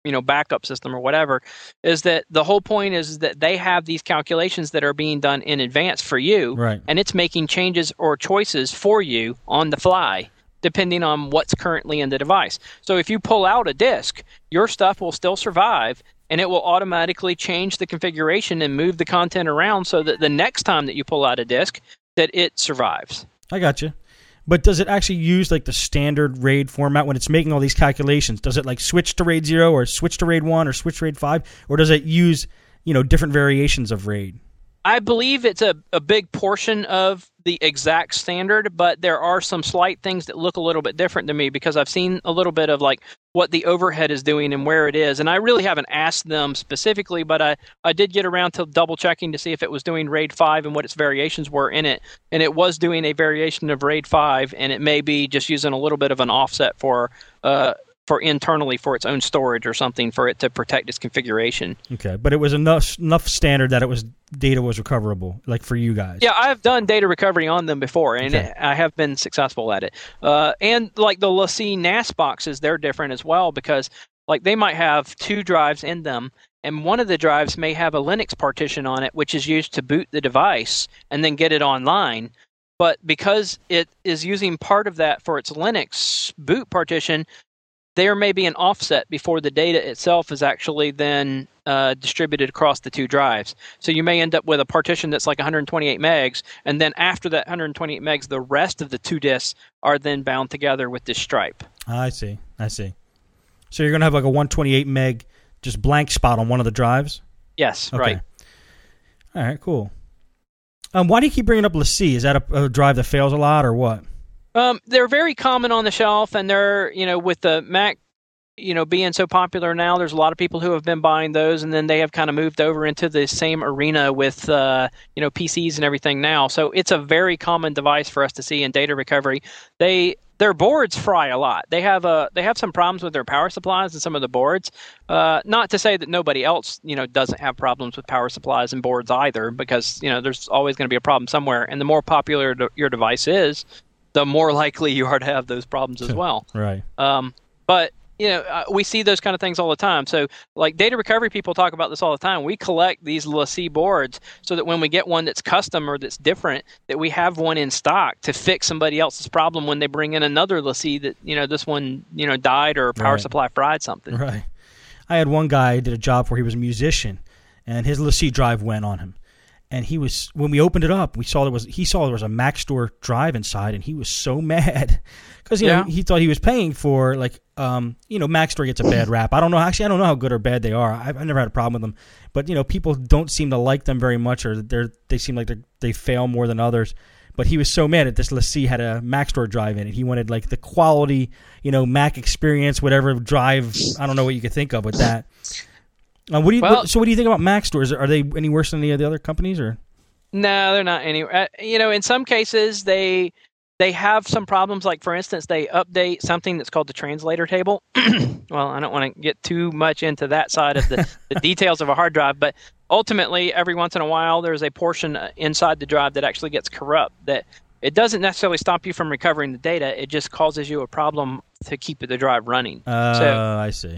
you know, backup system or whatever, is that the whole point is that they have these calculations that are being done in advance for you, right. and it's making changes or choices for you on the fly, depending on what's currently in the device. So if you pull out a disk, your stuff will still survive, and it will automatically change the configuration and move the content around so that the next time that you pull out a disk, that it survives. I got you. But does it actually use like the standard RAID format when it's making all these calculations? Does it like switch to RAID zero or switch to RAID one or switch to RAID five? Or does it use, you know, different variations of RAID? I believe it's a, a big portion of the exact standard, but there are some slight things that look a little bit different to me because I've seen a little bit of like what the overhead is doing and where it is. And I really haven't asked them specifically, but I, I did get around to double checking to see if it was doing RAID five and what its variations were in it. And it was doing a variation of RAID five, and it may be just using a little bit of an offset for uh, for internally for its own storage or something for it to protect its configuration. Okay, but it was enough enough standard that it was data was recoverable, like for you guys. Yeah, I've done data recovery on them before, and okay. it, I have been successful at it. Uh, and like the LaCie N A S boxes, they're different as well because like they might have two drives in them, and one of the drives may have a Linux partition on it, which is used to boot the device and then get it online. But because it is using part of that for its Linux boot partition, there may be an offset before the data itself is actually then uh, distributed across the two drives. So you may end up with a partition that's like one hundred twenty-eight megs, and then after that one hundred twenty-eight megs, the rest of the two disks are then bound together with this stripe. I see. I see. So you're going to have like a one twenty-eight meg just blank spot on one of the drives? Yes, okay. right. All right, cool. Um, why do you keep bringing up LaCie? Is that a, a drive that fails a lot or what? Um, they're very common on the shelf, and they're, you know, with the Mac, you know, being so popular now, there's a lot of people who have been buying those, and then they have kind of moved over into the same arena with, uh, you know, P Cs and everything now. So it's a very common device for us to see in data recovery. They their boards fry a lot. They have a they have some problems with their power supplies and some of the boards. Uh, not to say that nobody else, you know, doesn't have problems with power supplies and boards either, because you know there's always going to be a problem somewhere. And the more popular de- your device is, the more likely you are to have those problems as well. Right. Um, but, you know, uh, we see those kind of things all the time. So, like, data recovery people talk about this all the time. We collect these LaCie boards so that when we get one that's custom or that's different, that we have one in stock to fix somebody else's problem when they bring in another LaCie that, you know, this one, you know, died or power right. supply fried something. Right. I had one guy who did a job where he was a musician, and his LaCie drive went on him. And he was, when we opened it up, we saw there was he saw there was a Maxtor drive inside, and he was so mad because you yeah. know he thought he was paying for like um you know Maxtor gets a bad rap. I don't know actually I don't know how good or bad they are. I've, I've never had a problem with them, but you know people don't seem to like them very much, or they they seem like they fail more than others. But he was so mad that this LaCie had a Maxtor drive in it. He wanted like the quality, you know, Mac experience, whatever drive. I don't know what you could think of with that. Uh, what do you? Well, what, so, what do you think about Maxtor? Are they any worse than any of the other companies, or? No, they're not any. Uh, you know, in some cases, they they have some problems. Like, for instance, they update something that's called the translator table. Well, I don't want to get too much into that side of the, the details of a hard drive, but ultimately, every once in a while, there's a portion inside the drive that actually gets corrupt. That it doesn't necessarily stop you from recovering the data; it just causes you a problem to keep the drive running. Oh, uh, so, I see.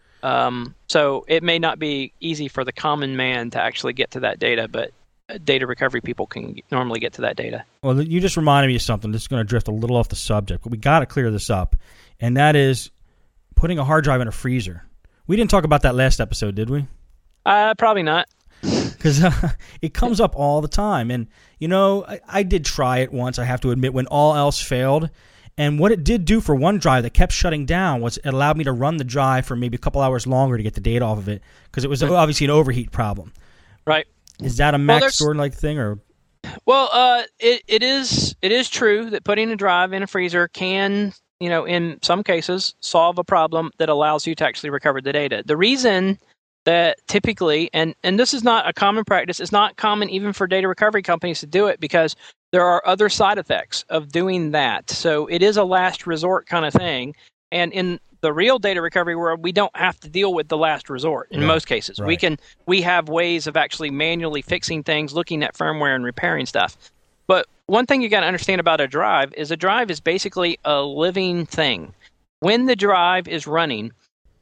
Um, so it may not be easy for the common man to actually get to that data, but data recovery people can normally get to that data. Well, you just reminded me of something. This is going to drift a little off the subject, but we got to clear this up, and that is putting a hard drive in a freezer. We didn't talk about that last episode, did we? Uh, probably not. Because uh, it comes up all the time, and you know, I, I did try it once. I have to admit, when all else failed. And what it did do for one drive that kept shutting down was it allowed me to run the drive for maybe a couple hours longer to get the data off of it, because it was obviously an overheat problem. Right. Is that a well, Maxtor-like thing, or? Well, uh, it it is it is true that putting a drive in a freezer can, you know, in some cases solve a problem that allows you to actually recover the data. The reason that typically, and and this is not a common practice, it's not common even for data recovery companies to do it, because there are other side effects of doing that. So it is a last resort kind of thing. And in the real data recovery world, we don't have to deal with the last resort in right. most cases. Right. We can we have ways of actually manually fixing things, looking at firmware and repairing stuff. But one thing you got to understand about a drive is a drive is basically a living thing. When the drive is running,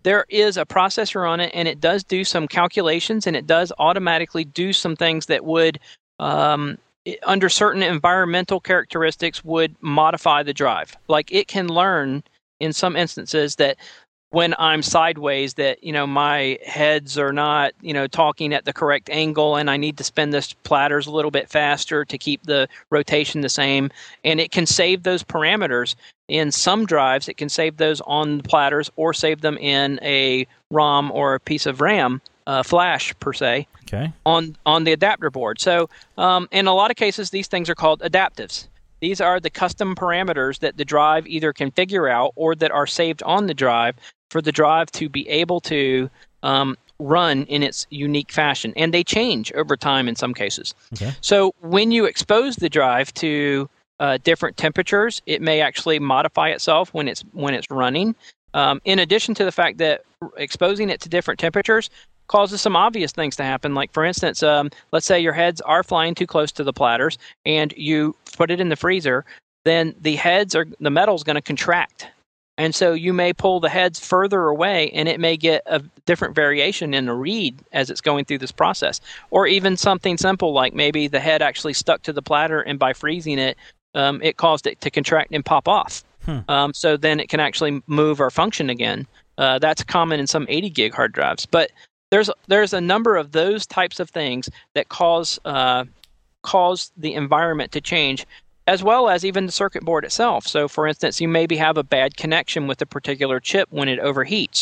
there is a processor on it, and it does do some calculations, and it does automatically do some things that would, um, under certain environmental characteristics, would modify the drive. Like it can learn in some instances that when I'm sideways, that, you know, my heads are not, you know, talking at the correct angle, and I need to spin this platters a little bit faster to keep the rotation the same. And it can save those parameters in some drives. It can save those on the platters or save them in a ROM or a piece of RAM, uh, flash per se, okay, on, on the adapter board. So um, in a lot of cases, these things are called adaptives. These are the custom parameters that the drive either can figure out or that are saved on the drive for the drive to be able to um, run in its unique fashion. And they change over time in some cases. Okay. So when you expose the drive to uh, different temperatures, it may actually modify itself when it's when it's running. Um, in addition to the fact that exposing it to different temperatures causes some obvious things to happen. Like, for instance, um, let's say your heads are flying too close to the platters and you put it in the freezer, then the heads are the metal's going to contract. And so you may pull the heads further away, and it may get a different variation in the read as it's going through this process. Or even something simple like maybe the head actually stuck to the platter, and by freezing it, um, it caused it to contract and pop off. Hmm. Um, so then it can actually move or function again. Uh, that's common in some eighty gig hard drives. But there's there's a number of those types of things that cause uh, cause the environment to change, as well as even the circuit board itself. So, for instance, you maybe have a bad connection with a particular chip when it overheats.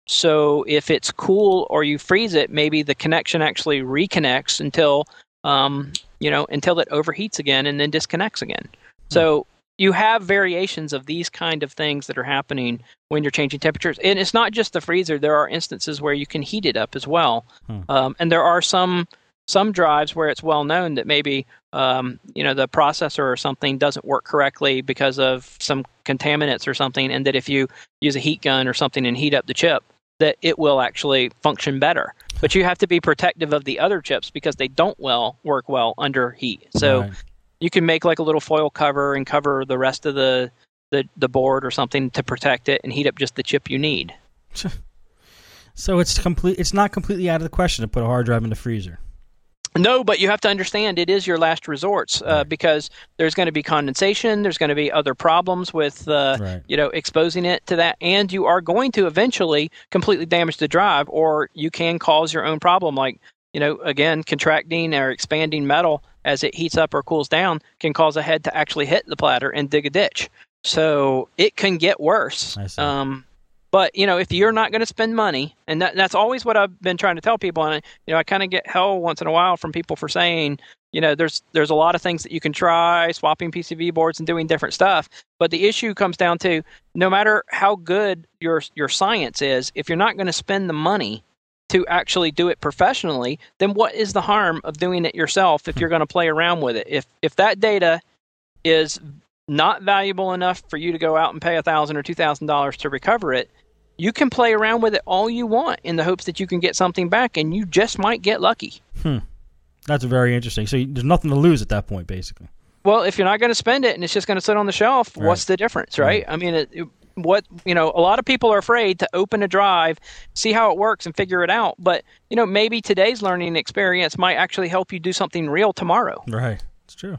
So if it's cool or you freeze it, maybe the connection actually reconnects until, um, you know, until it overheats again and then disconnects again. Hmm. So you have variations of these kind of things that are happening when you're changing temperatures. And it's not just the freezer. There are instances where you can heat it up as well. Hmm. Um, and there are some some drives where it's well known that maybe um, you know, the processor or something doesn't work correctly because of some contaminants or something, and that if you use a heat gun or something and heat up the chip, that it will actually function better. But you have to be protective of the other chips because they don't well work well under heat. So right. You can make like a little foil cover and cover the rest of the, the, the board or something to protect it and heat up just the chip you need. So it's complete. It's not completely out of the question to put a hard drive in the freezer. No, but you have to understand it is your last resort uh, right. because there's going to be condensation, there's going to be other problems with uh, right. you know, exposing it to that, and you are going to eventually completely damage the drive, or you can cause your own problem. Like, you know, again, contracting or expanding metal as it heats up or cools down can cause a head to actually hit the platter and dig a ditch. So it can get worse. I see. Um, But, you know, if you're not going to spend money, and that, that's always what I've been trying to tell people, and, you know, I kind of get hell once in a while from people for saying, you know, there's there's a lot of things that you can try, swapping P C B boards and doing different stuff. But the issue comes down to no matter how good your your science is, if you're not going to spend the money to actually do it professionally, then what is the harm of doing it yourself if you're going to play around with it? If if that data is not valuable enough for you to go out and pay one thousand dollars or two thousand dollars to recover it, you can play around with it all you want in the hopes that you can get something back, and you just might get lucky. Hmm. That's very interesting. So you, there's nothing to lose at that point, basically. Well, if you're not going to spend it and it's just going to sit on the shelf, right. What's the difference, right? right. I mean, it, it, what you know, a lot of people are afraid to open a drive, see how it works, and figure it out. But you know, maybe today's learning experience might actually help you do something real tomorrow. Right. It's true.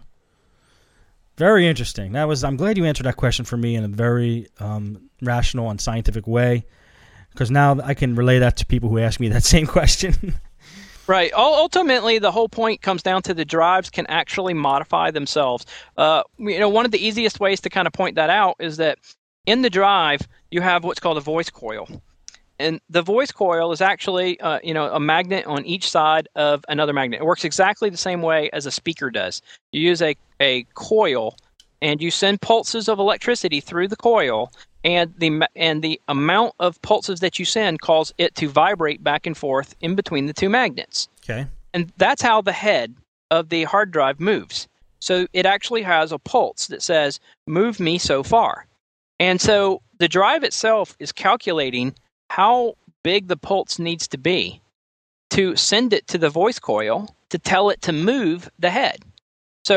Very interesting. That was. I'm glad you answered that question for me in a very um, rational and scientific way, because now I can relay that to people who ask me that same question. Right. Ultimately, the whole point comes down to the drives can actually modify themselves. Uh, you know, one of the easiest ways to kind of point that out is that in the drive you have what's called a voice coil. And the voice coil is actually, uh, you know, a magnet on each side of another magnet. It works exactly the same way as a speaker does. You use a, a coil, and you send pulses of electricity through the coil, and the and the amount of pulses that you send cause it to vibrate back and forth in between the two magnets. Okay. And that's how the head of the hard drive moves. So it actually has a pulse that says, move me so far. And so the drive itself is calculating how big the pulse needs to be to send it to the voice coil to tell it to move the head. So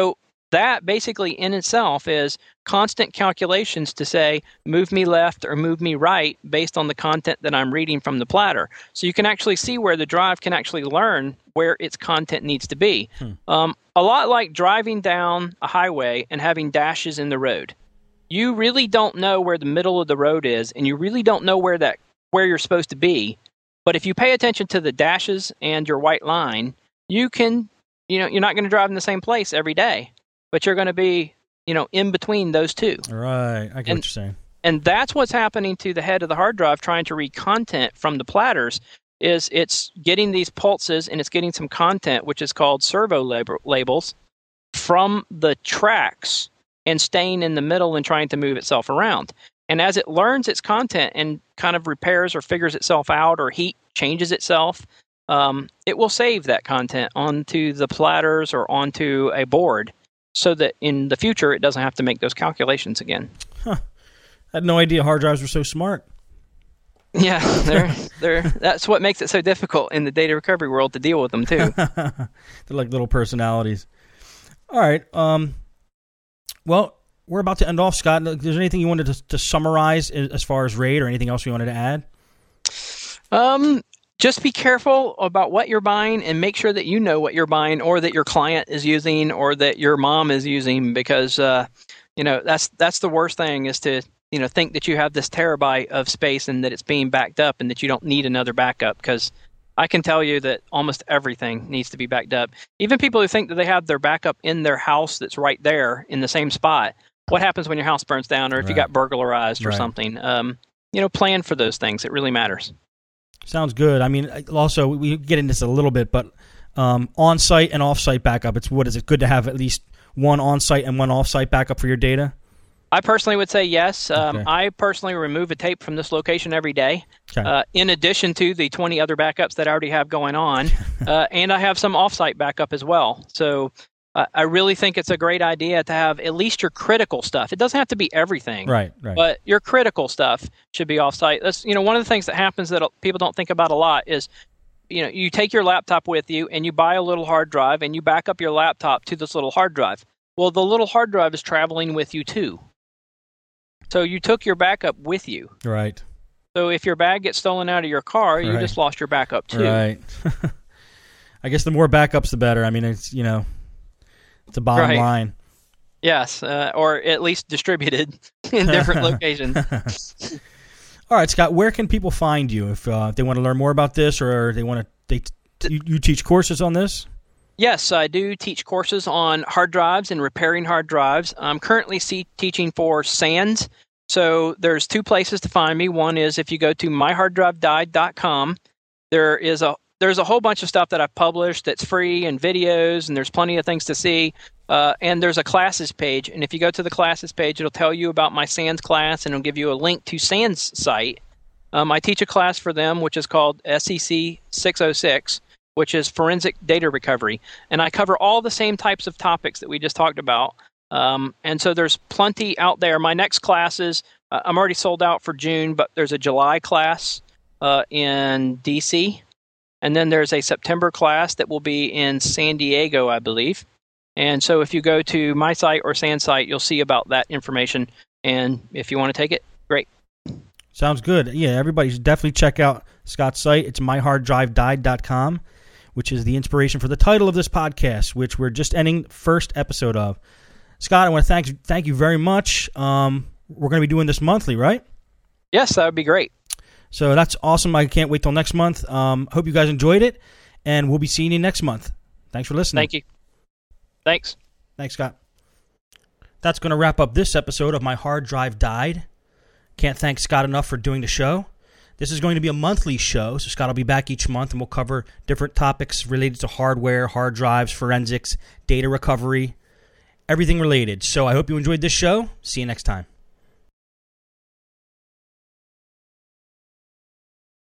that basically in itself is constant calculations to say, move me left or move me right based on the content that I'm reading from the platter. So you can actually see where the drive can actually learn where its content needs to be. Hmm. Um, a lot like driving down a highway and having dashes in the road. You really don't know where the middle of the road is, and you really don't know where that where you're supposed to be. But if you pay attention to the dashes and your white line, you can, you know, you're not going to drive in the same place every day, but you're going to be, you know, in between those two. Right. I get and, what you're saying. And that's what's happening to the head of the hard drive trying to read content from the platters, is it's getting these pulses and it's getting some content, which is called servo lab- labels, from the tracks and staying in the middle and trying to move itself around. And as it learns its content and kind of repairs or figures itself out or heat changes itself, um, it will save that content onto the platters or onto a board so that in the future it doesn't have to make those calculations again. Huh. I had no idea hard drives were so smart. Yeah, they're, they're, that's what makes it so difficult in the data recovery world to deal with them, too. They're like little personalities. All right. Um, well, we're about to end off, Scott. Is there anything you wanted to, to summarize as far as RAID or anything else you wanted to add? Um, just be careful about what you're buying and make sure that you know what you're buying or that your client is using or that your mom is using, because, uh, you know, that's that's the worst thing, is to, you know, think that you have this terabyte of space and that it's being backed up and that you don't need another backup, because I can tell you that almost everything needs to be backed up. Even people who think that they have their backup in their house that's right there in the same spot. What happens when your house burns down or if right. you got burglarized or right. something? Um, you know, plan for those things. It really matters. Sounds good. I mean, also, we get into this a little bit, but um, on-site and off-site backup, it's what is it good to have at least one on-site and one off-site backup for your data? I personally would say yes. Um, okay. I personally remove a tape from this location every day, okay. uh, in addition to the twenty other backups that I already have going on, uh, and I have some off-site backup as well. So uh, I really think it's a great idea to have at least your critical stuff. It doesn't have to be everything, right? Right. But your critical stuff should be off-site. That's, you know, one of the things that happens that people don't think about a lot is, you know, you take your laptop with you and you buy a little hard drive and you back up your laptop to this little hard drive. Well, the little hard drive is traveling with you too. So you took your backup with you. Right. So if your bag gets stolen out of your car, right. you just lost your backup too. Right. I guess the more backups, the better. I mean, it's, you know, it's a bottom right. line. Yes, uh, or at least distributed in different locations. All right, Scott, where can people find you if uh, they want to learn more about this, or they want to? They you, you teach courses on this? Yes, I do teach courses on hard drives and repairing hard drives. I'm currently see- teaching for SANS. So there's two places to find me. One is if you go to my hard drive died dot com, there is a there's a whole bunch of stuff that I've published that's free and videos, and there's plenty of things to see. Uh, and there's a classes page, and if you go to the classes page, it'll tell you about my SANS class, and it'll give you a link to SANS site. Um, I teach a class for them, which is called S E C six oh six, which is Forensic Data Recovery. And I cover all the same types of topics that we just talked about. Um, and so there's plenty out there. My next classes, uh, I'm already sold out for June, but there's a July class uh, in D C, and then there's a September class that will be in San Diego, I believe. And so if you go to my site or SANS site, you'll see about that information. And if you want to take it, great. Sounds good. Yeah, everybody should definitely check out Scott's site. It's my hard drive died dot com, which is the inspiration for the title of this podcast, which we're just ending the first episode of. Scott, I want to thank, thank you very much. Um, we're going to be doing this monthly, right? Yes, that would be great. So that's awesome. I can't wait till next month. Um, hope you guys enjoyed it, and we'll be seeing you next month. Thanks for listening. Thank you. Thanks. Thanks, Scott. That's going to wrap up this episode of My Hard Drive Died. Can't thank Scott enough for doing the show. This is going to be a monthly show, so Scott will be back each month, and we'll cover different topics related to hardware, hard drives, forensics, data recovery, everything related. So I hope you enjoyed this show. See you next time.